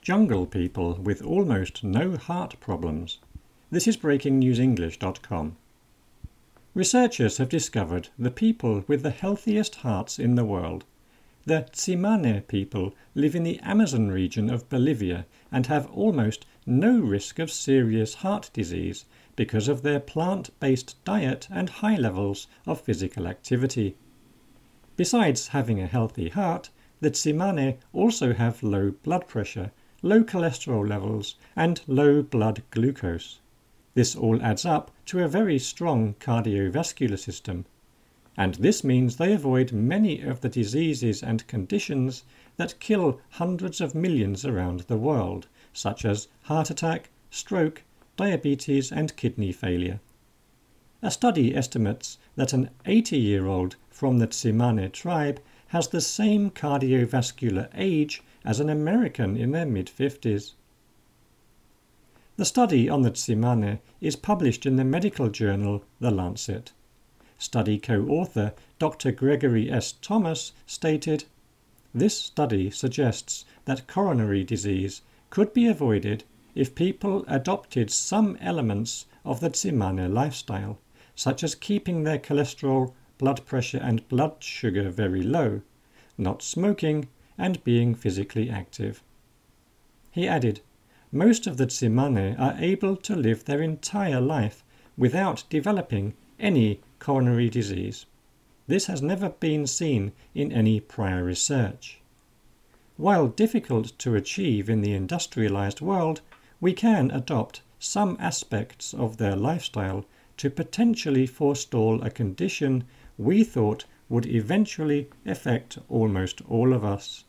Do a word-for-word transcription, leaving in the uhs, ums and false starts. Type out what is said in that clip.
jungle people with almost no heart problems. This is breaking news english dot com. Researchers have discovered the people with the healthiest hearts in the world. The Tsimane people live in the Amazon region of Bolivia and have almost no risk of serious heart disease because of their plant-based diet and high levels of physical activity. Besides having a healthy heart, the Tsimane also have low blood pressure, low cholesterol levels, and low blood glucose. This all adds up to a very strong cardiovascular system. And this means they avoid many of the diseases and conditions that kill hundreds of millions around the world, such as heart attack, stroke, diabetes, and kidney failure. A study estimates that an eighty-year-old from the Tsimane tribe has the same cardiovascular age as an American in their mid-fifties. The study on the Tsimane is published in the medical journal The Lancet. Study co-author Doctor Gregory S. Thomas stated, "This study suggests that coronary disease could be avoided if people adopted some elements of the Tsimane lifestyle, such as keeping their cholesterol, blood pressure and blood sugar very low, not smoking, and being physically active." He added, "Most of the Tsimane are able to live their entire life without developing any coronary disease. This has never been seen in any prior research. While difficult to achieve in the industrialized world, we can adopt some aspects of their lifestyle to potentially forestall a condition we thought would eventually affect almost all of us."